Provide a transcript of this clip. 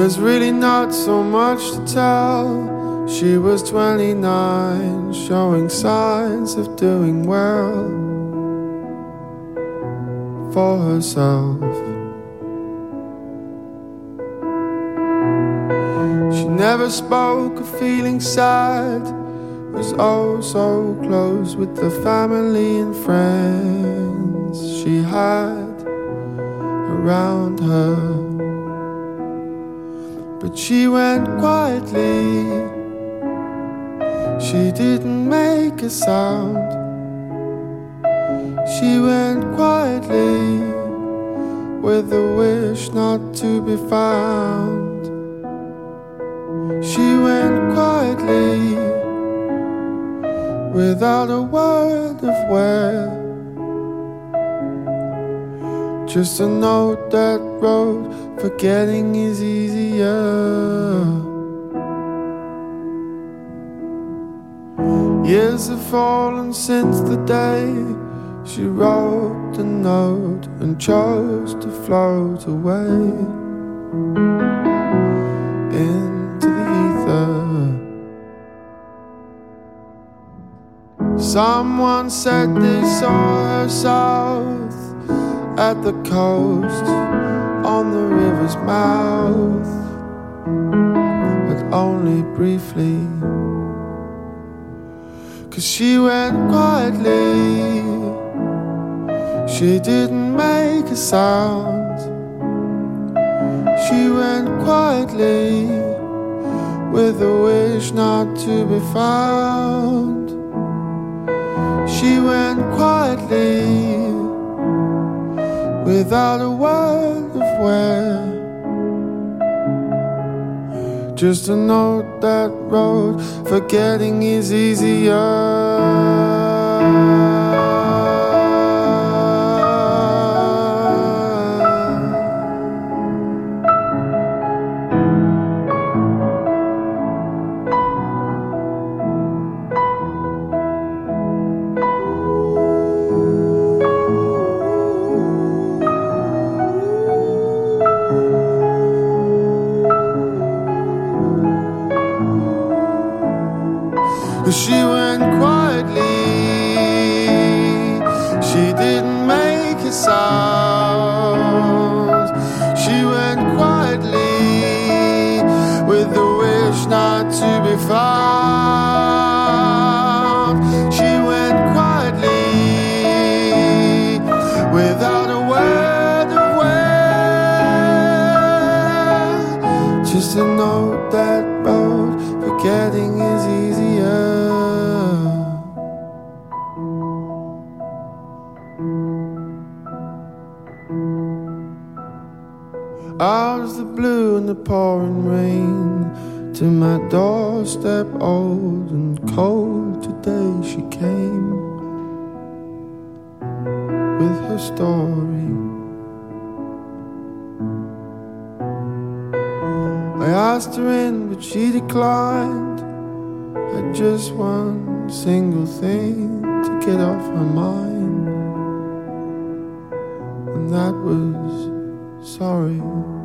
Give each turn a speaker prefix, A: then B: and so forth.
A: There's really not so much to tell. She was 29, showing signs of doing well for herself. She never spoke of feeling sad, was oh so close with the family and friends she had around her. But she went quietly, she didn't make a sound. She went quietly with a wish not to be found. She went quietly without a word of where, just a note that wrote, forgetting is easier. Years have fallen since the day she wrote the note and chose to float away into the ether. Someone said they saw her south at the coast on the river's mouth, but only briefly, 'cause she went quietly, she didn't make a sound. She went quietly with a wish not to be found. She went quietly without a word of where, just a note that wrote, forgetting is easier. She went quietly, she didn't make a sound. She went quietly with the wish not to be found. She went quietly without a word of where, just a note that wrote, forgetting is easier. Out of the blue and the pouring rain, to my doorstep old and cold, today she came with her story. I asked her in, but she declined. Had just one single thing to get off her mind, and that was sorry.